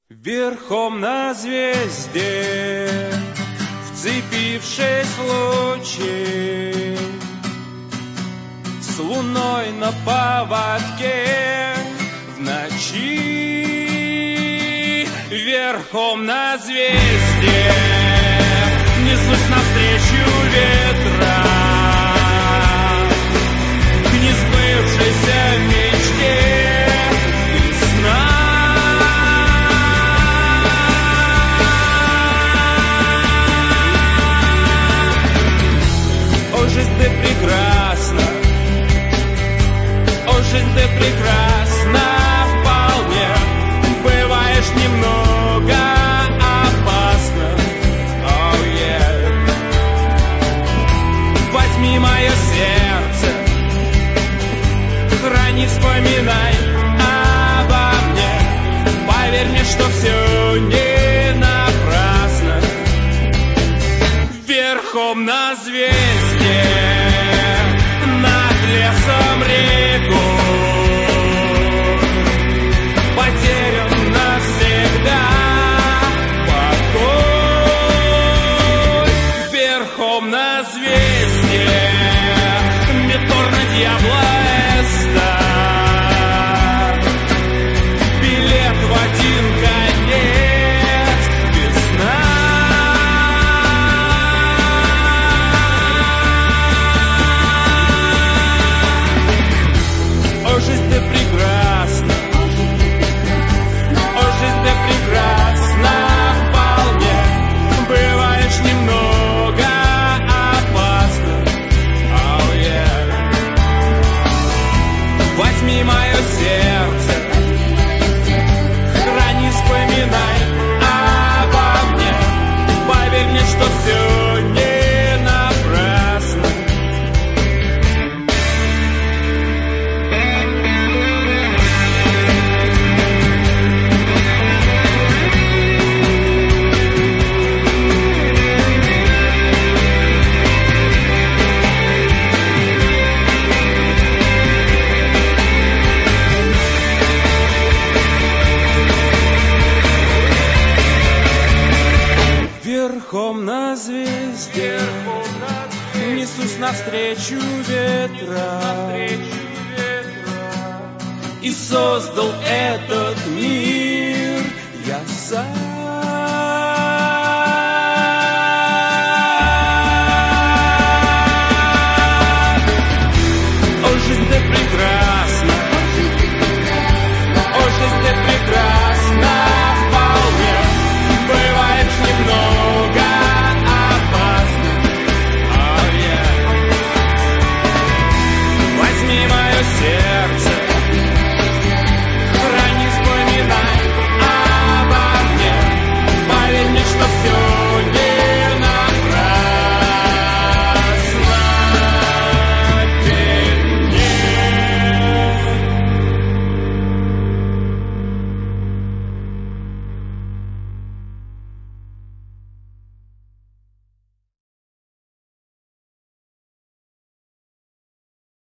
Верхом на звезде, вцепившись в лучи, с луной на поводке в ночи. Верхом на звезде несусь навстречу ветра к несбывшейся мечте и сна. О, жизнь, ты прекрасна, о, жизнь, ты прекрасна вполне. Бываешь немного опасно, oh yeah. Возьми мое сердце, храни, вспоминай обо мне. Поверь мне, что все не напрасно. Верхом на звезде, над лесом реку, потерян навсегда покой. Верхом на звезде, метор на дьявола-эста, билет в один конец, весна. О, жизнь, ты прекрасна, о, жизнь, ты прекрасна вполне. Бываешь немного опасно, oh yeah. Возьми мое сердце, храни, вспоминай обо мне. Поверь мне, что все не напрасно. Верхом на звезде несусь навстречу ветра и создал этот мир я сам.